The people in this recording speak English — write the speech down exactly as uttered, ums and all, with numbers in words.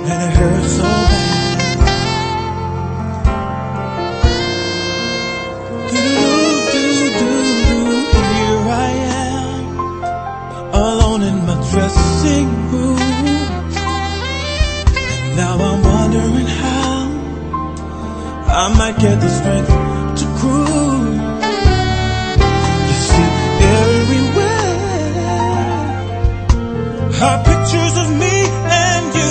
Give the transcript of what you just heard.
and it hurts so bad. Do-do-do-do-do, here I am, alone in my dressing room, and now I'm wondering how I might get the strength to cruise.